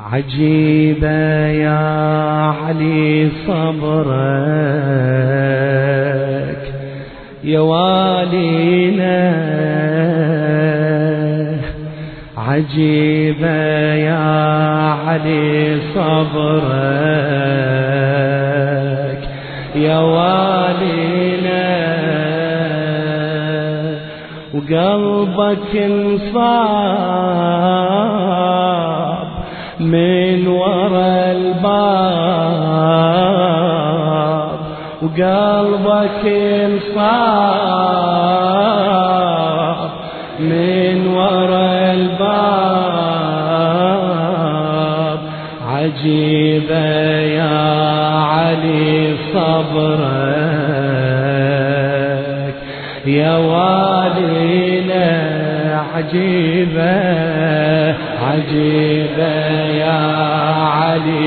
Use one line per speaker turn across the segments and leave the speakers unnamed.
عجيبة يا علي صبرك يا والينا، عجيبة يا علي صبرك يا والينا، وقلبك انصاب من ورا الباب، وقلبك انصاب من ورا الباب، عجيبة يا علي صبرك يا والينا، عجيبة عجيبة يا علي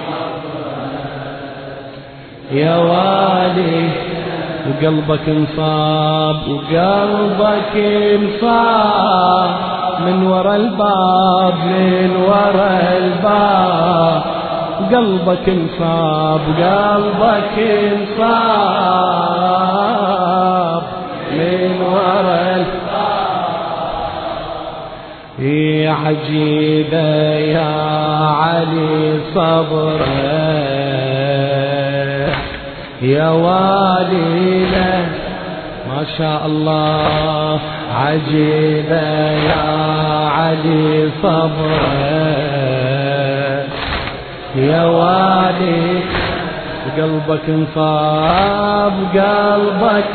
يا والي، وقلبك انصاب وقلبك انصاب من ورا الباب، من ورا الباب، قلبك انصاب قلبك انصاب من ورا الباب، يا عجيبة يا علي صبرك يا والينا، ما شاء الله، عجيبة يا علي صبرك يا والي، قلبك انصاب قلبك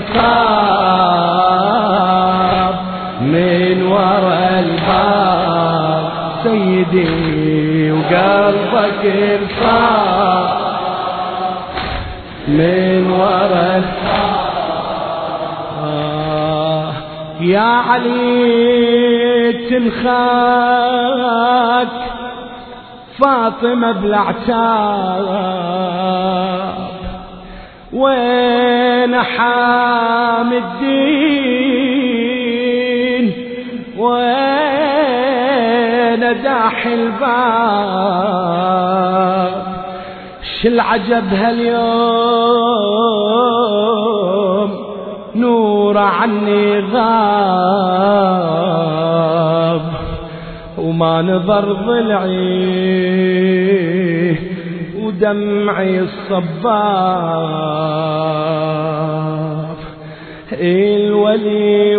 انصاب من ورا الباب سيدي، وقلبك انصاب من ورا يا علي تنخاك فاطمة بالعتاب، وين حام الدين وين داح الباب، شالعجب هاليوم نور عني غاب، وما نظر ضلعي ودمعي الصباب، الولي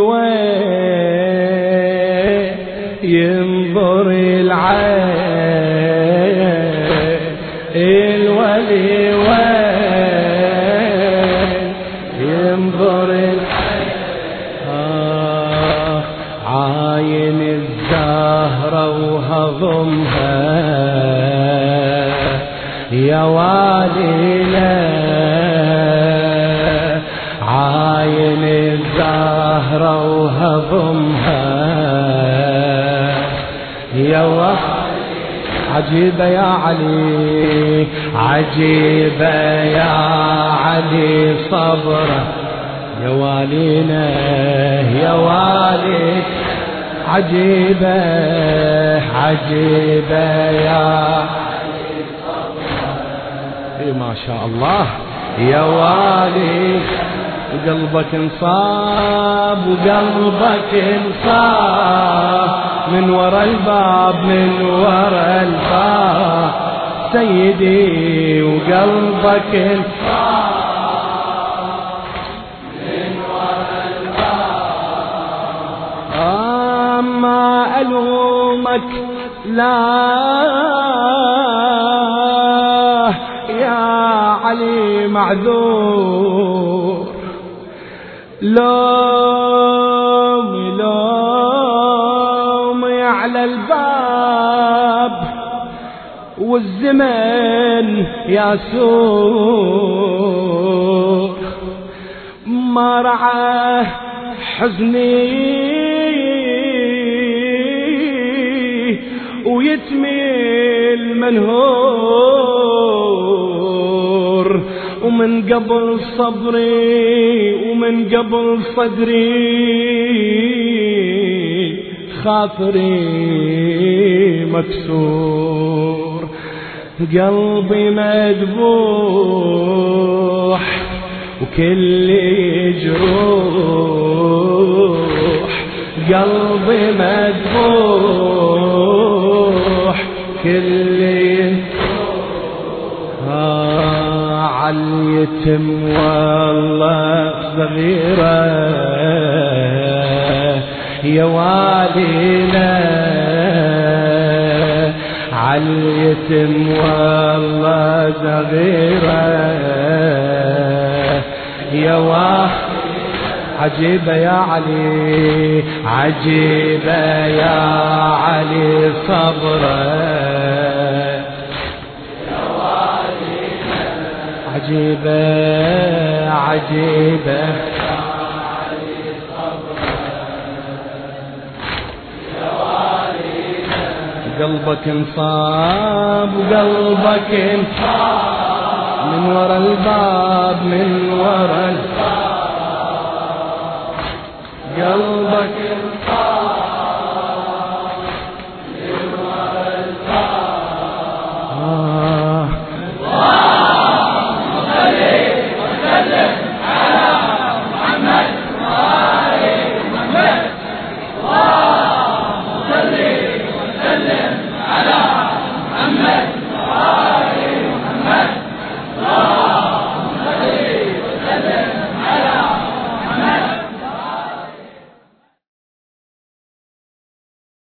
وين ينظر العين، الولي وين ينظر العين، عاين الزهرة وهضمها يا والينا، عاين الزهرة وهضمها يا والي، عجيبة يا علي عجيبة يا علي صبرك يا والينا يا والي، عجيبة عجيبة يا علي صبرك، ما شاء الله يا والي، وقلبك انصاب وقلبك انصاب من ورا الباب، من ورا الباب سيدي، وقلبك انصاب من ورا الباب، ما ألومك لا يا علي معذور، لومي على الباب والزمن ياسور، ما رعاه حزني ويتمي المنهور، ومن قبل صبري ومن قبل صدري خاطري مكسور، قلبي مذبوح وكل جروح، قلبي مذبوح كل عاليتم والله صغيرة يا والينا، عاليتم والله صغيرة يا عجيبة يا علي، عجيبة يا علي صبرك، عجيبة عجيبة قلبك انصاب وقلبك انصاب من ورا الباب، من ورا الباب قلبك انصاب